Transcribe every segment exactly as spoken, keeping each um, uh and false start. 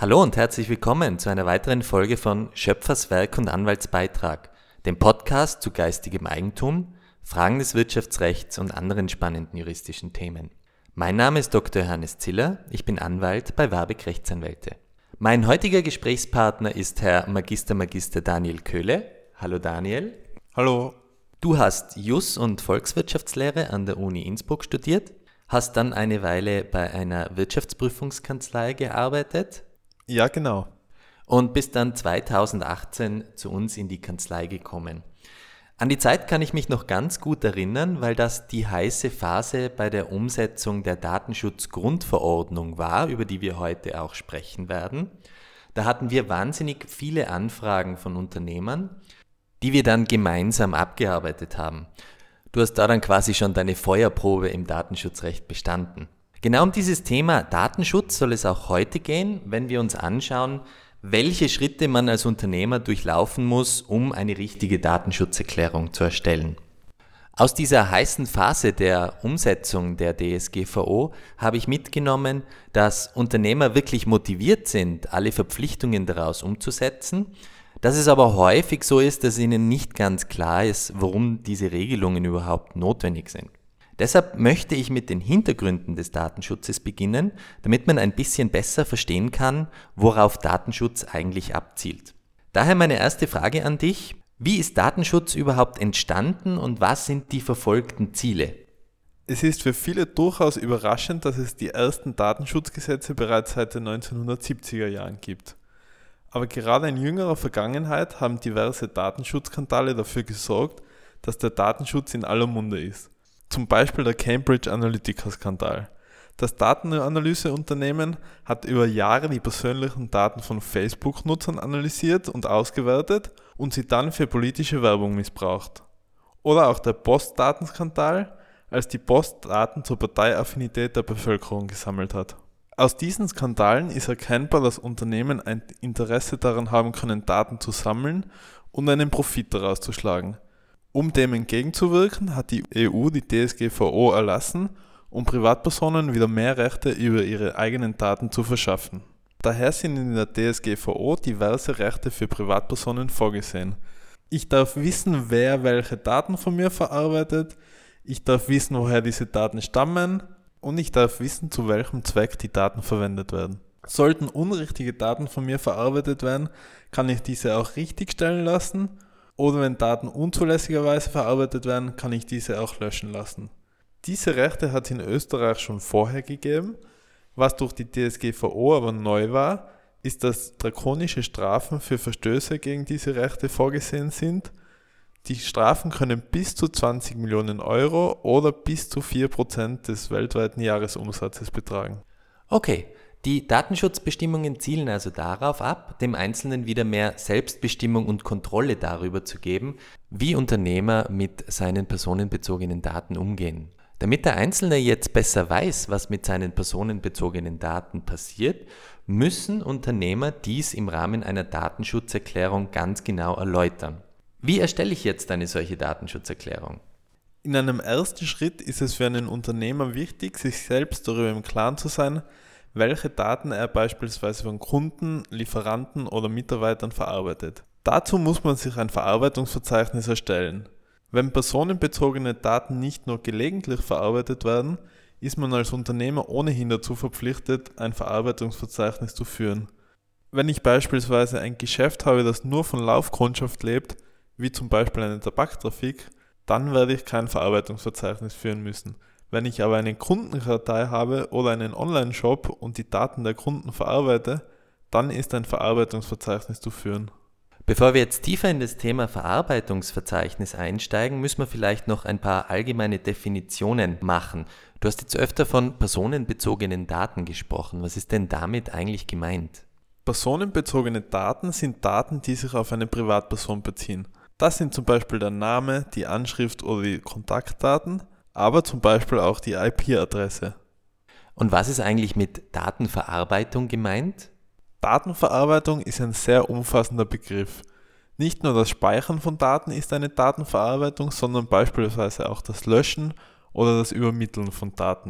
Hallo und herzlich willkommen zu einer weiteren Folge von Schöpferswerk und Anwaltsbeitrag, dem Podcast zu geistigem Eigentum, Fragen des Wirtschaftsrechts und anderen spannenden juristischen Themen. Mein Name ist Doktor Johannes Ziller, ich bin Anwalt bei Warbeck Rechtsanwälte. Mein heutiger Gesprächspartner ist Herr Magister Magister Daniel Köhle. Hallo Daniel. Hallo. Du hast Jus- und Volkswirtschaftslehre an der Uni Innsbruck studiert, hast dann eine Weile bei einer Wirtschaftsprüfungskanzlei gearbeitet. Ja, genau. Und bist dann zweitausendachtzehn zu uns in die Kanzlei gekommen. An die Zeit kann ich mich noch ganz gut erinnern, weil das die heiße Phase bei der Umsetzung der Datenschutzgrundverordnung war, über die wir heute auch sprechen werden. Da hatten wir wahnsinnig viele Anfragen von Unternehmern, die wir dann gemeinsam abgearbeitet haben. Du hast da dann quasi schon deine Feuerprobe im Datenschutzrecht bestanden. Genau um dieses Thema Datenschutz soll es auch heute gehen, wenn wir uns anschauen, welche Schritte man als Unternehmer durchlaufen muss, um eine richtige Datenschutzerklärung zu erstellen. Aus dieser heißen Phase der Umsetzung der D S G V O habe ich mitgenommen, dass Unternehmer wirklich motiviert sind, alle Verpflichtungen daraus umzusetzen, dass es aber häufig so ist, dass ihnen nicht ganz klar ist, warum diese Regelungen überhaupt notwendig sind. Deshalb möchte ich mit den Hintergründen des Datenschutzes beginnen, damit man ein bisschen besser verstehen kann, worauf Datenschutz eigentlich abzielt. Daher meine erste Frage an dich: Wie ist Datenschutz überhaupt entstanden und was sind die verfolgten Ziele? Es ist für viele durchaus überraschend, dass es die ersten Datenschutzgesetze bereits seit den neunzehnhundertsiebziger Jahren gibt. Aber gerade in jüngerer Vergangenheit haben diverse Datenschutzskandale dafür gesorgt, dass der Datenschutz in aller Munde ist. Zum Beispiel der Cambridge Analytica-Skandal. Das Datenanalyseunternehmen hat über Jahre die persönlichen Daten von Facebook-Nutzern analysiert und ausgewertet und sie dann für politische Werbung missbraucht. Oder auch der Postdatenskandal, als die Post Daten zur Parteiaffinität der Bevölkerung gesammelt hat. Aus diesen Skandalen ist erkennbar, dass Unternehmen ein Interesse daran haben können, Daten zu sammeln und einen Profit daraus zu schlagen. Um dem entgegenzuwirken, hat die E U die D S G V O erlassen, um Privatpersonen wieder mehr Rechte über ihre eigenen Daten zu verschaffen. Daher sind in der D S G V O diverse Rechte für Privatpersonen vorgesehen. Ich darf wissen, wer welche Daten von mir verarbeitet, ich darf wissen, woher diese Daten stammen und ich darf wissen, zu welchem Zweck die Daten verwendet werden. Sollten unrichtige Daten von mir verarbeitet werden, kann ich diese auch richtigstellen lassen. Oder wenn Daten unzulässigerweise verarbeitet werden, kann ich diese auch löschen lassen. Diese Rechte hat es in Österreich schon vorher gegeben. Was durch die D S G V O aber neu war, ist, dass drakonische Strafen für Verstöße gegen diese Rechte vorgesehen sind. Die Strafen können bis zu zwanzig Millionen Euro oder bis zu vier Prozent des weltweiten Jahresumsatzes betragen. Okay. Die Datenschutzbestimmungen zielen also darauf ab, dem Einzelnen wieder mehr Selbstbestimmung und Kontrolle darüber zu geben, wie Unternehmer mit seinen personenbezogenen Daten umgehen. Damit der Einzelne jetzt besser weiß, was mit seinen personenbezogenen Daten passiert, müssen Unternehmer dies im Rahmen einer Datenschutzerklärung ganz genau erläutern. Wie erstelle ich jetzt eine solche Datenschutzerklärung? In einem ersten Schritt ist es für einen Unternehmer wichtig, sich selbst darüber im Klaren zu sein, welche Daten er beispielsweise von Kunden, Lieferanten oder Mitarbeitern verarbeitet. Dazu muss man sich ein Verarbeitungsverzeichnis erstellen. Wenn personenbezogene Daten nicht nur gelegentlich verarbeitet werden, ist man als Unternehmer ohnehin dazu verpflichtet, ein Verarbeitungsverzeichnis zu führen. Wenn ich beispielsweise ein Geschäft habe, das nur von Laufkundschaft lebt, wie zum Beispiel eine Tabaktrafik, dann werde ich kein Verarbeitungsverzeichnis führen müssen. Wenn ich aber eine Kundenkartei habe oder einen Online-Shop und die Daten der Kunden verarbeite, dann ist ein Verarbeitungsverzeichnis zu führen. Bevor wir jetzt tiefer in das Thema Verarbeitungsverzeichnis einsteigen, müssen wir vielleicht noch ein paar allgemeine Definitionen machen. Du hast jetzt öfter von personenbezogenen Daten gesprochen. Was ist denn damit eigentlich gemeint? Personenbezogene Daten sind Daten, die sich auf eine Privatperson beziehen. Das sind zum Beispiel der Name, die Anschrift oder die Kontaktdaten, aber zum Beispiel auch die I P-Adresse. Und was ist eigentlich mit Datenverarbeitung gemeint? Datenverarbeitung ist ein sehr umfassender Begriff. Nicht nur das Speichern von Daten ist eine Datenverarbeitung, sondern beispielsweise auch das Löschen oder das Übermitteln von Daten.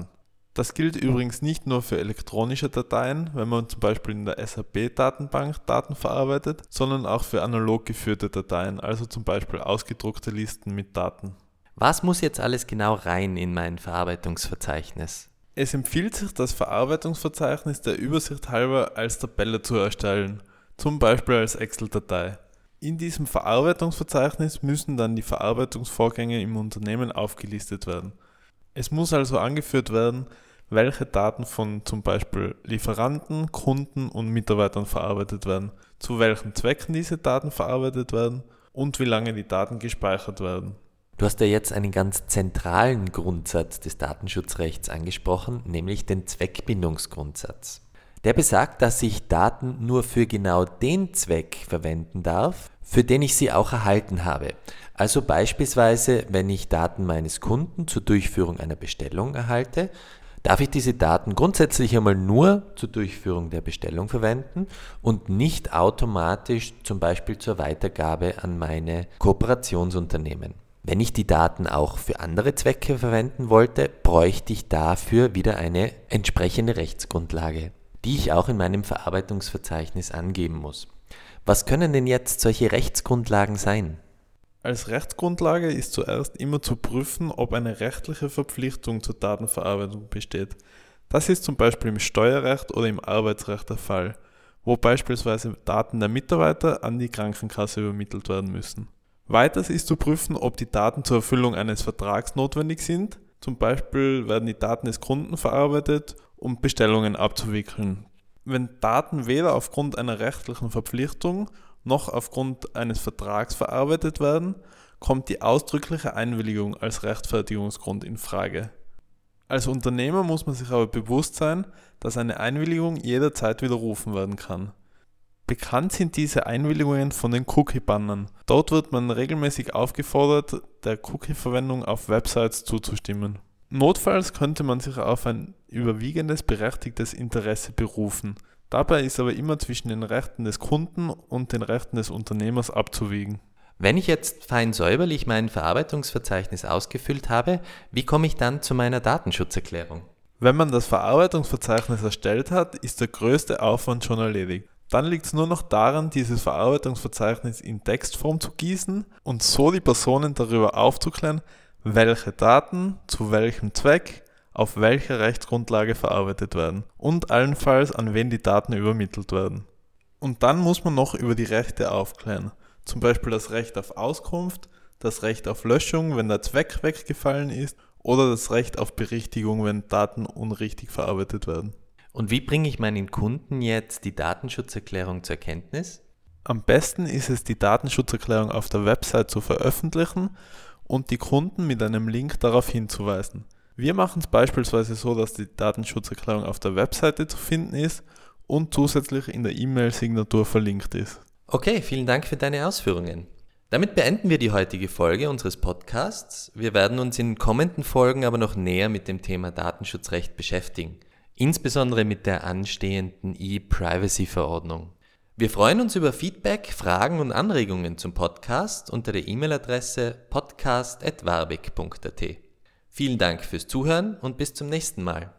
Das gilt übrigens nicht nur für elektronische Dateien, wenn man zum Beispiel in der S A P-Datenbank Daten verarbeitet, sondern auch für analog geführte Dateien, also zum Beispiel ausgedruckte Listen mit Daten. Was muss jetzt alles genau rein in mein Verarbeitungsverzeichnis? Es empfiehlt sich, das Verarbeitungsverzeichnis der Übersicht halber als Tabelle zu erstellen, zum Beispiel als Excel-Datei. In diesem Verarbeitungsverzeichnis müssen dann die Verarbeitungsvorgänge im Unternehmen aufgelistet werden. Es muss also angeführt werden, welche Daten von zum Beispiel Lieferanten, Kunden und Mitarbeitern verarbeitet werden, zu welchen Zwecken diese Daten verarbeitet werden und wie lange die Daten gespeichert werden. Du hast ja jetzt einen ganz zentralen Grundsatz des Datenschutzrechts angesprochen, nämlich den Zweckbindungsgrundsatz. Der besagt, dass ich Daten nur für genau den Zweck verwenden darf, für den ich sie auch erhalten habe. Also beispielsweise, wenn ich Daten meines Kunden zur Durchführung einer Bestellung erhalte, darf ich diese Daten grundsätzlich einmal nur zur Durchführung der Bestellung verwenden und nicht automatisch zum Beispiel zur Weitergabe an meine Kooperationsunternehmen. Wenn ich die Daten auch für andere Zwecke verwenden wollte, bräuchte ich dafür wieder eine entsprechende Rechtsgrundlage, die ich auch in meinem Verarbeitungsverzeichnis angeben muss. Was können denn jetzt solche Rechtsgrundlagen sein? Als Rechtsgrundlage ist zuerst immer zu prüfen, ob eine rechtliche Verpflichtung zur Datenverarbeitung besteht. Das ist zum Beispiel im Steuerrecht oder im Arbeitsrecht der Fall, wo beispielsweise Daten der Mitarbeiter an die Krankenkasse übermittelt werden müssen. Weiters ist zu prüfen, ob die Daten zur Erfüllung eines Vertrags notwendig sind. Zum Beispiel werden die Daten des Kunden verarbeitet, um Bestellungen abzuwickeln. Wenn Daten weder aufgrund einer rechtlichen Verpflichtung noch aufgrund eines Vertrags verarbeitet werden, kommt die ausdrückliche Einwilligung als Rechtfertigungsgrund in Frage. Als Unternehmer muss man sich aber bewusst sein, dass eine Einwilligung jederzeit widerrufen werden kann. Bekannt sind diese Einwilligungen von den Cookie-Bannern. Dort wird man regelmäßig aufgefordert, der Cookie-Verwendung auf Websites zuzustimmen. Notfalls könnte man sich auf ein überwiegendes berechtigtes Interesse berufen. Dabei ist aber immer zwischen den Rechten des Kunden und den Rechten des Unternehmers abzuwägen. Wenn ich jetzt fein säuberlich mein Verarbeitungsverzeichnis ausgefüllt habe, wie komme ich dann zu meiner Datenschutzerklärung? Wenn man das Verarbeitungsverzeichnis erstellt hat, ist der größte Aufwand schon erledigt. Dann liegt es nur noch daran, dieses Verarbeitungsverzeichnis in Textform zu gießen und so die Personen darüber aufzuklären, welche Daten zu welchem Zweck auf welcher Rechtsgrundlage verarbeitet werden und allenfalls an wen die Daten übermittelt werden. Und dann muss man noch über die Rechte aufklären, zum Beispiel das Recht auf Auskunft, das Recht auf Löschung, wenn der Zweck weggefallen ist, oder das Recht auf Berichtigung, wenn Daten unrichtig verarbeitet werden. Und wie bringe ich meinen Kunden jetzt die Datenschutzerklärung zur Kenntnis? Am besten ist es, die Datenschutzerklärung auf der Website zu veröffentlichen und die Kunden mit einem Link darauf hinzuweisen. Wir machen es beispielsweise so, dass die Datenschutzerklärung auf der Webseite zu finden ist und zusätzlich in der E-Mail-Signatur verlinkt ist. Okay, vielen Dank für deine Ausführungen. Damit beenden wir die heutige Folge unseres Podcasts. Wir werden uns in kommenden Folgen aber noch näher mit dem Thema Datenschutzrecht beschäftigen, insbesondere mit der anstehenden E-Privacy-Verordnung. Wir freuen uns über Feedback, Fragen und Anregungen zum Podcast unter der E-Mail-Adresse podcast at warbeck punkt at. Vielen Dank fürs Zuhören und bis zum nächsten Mal.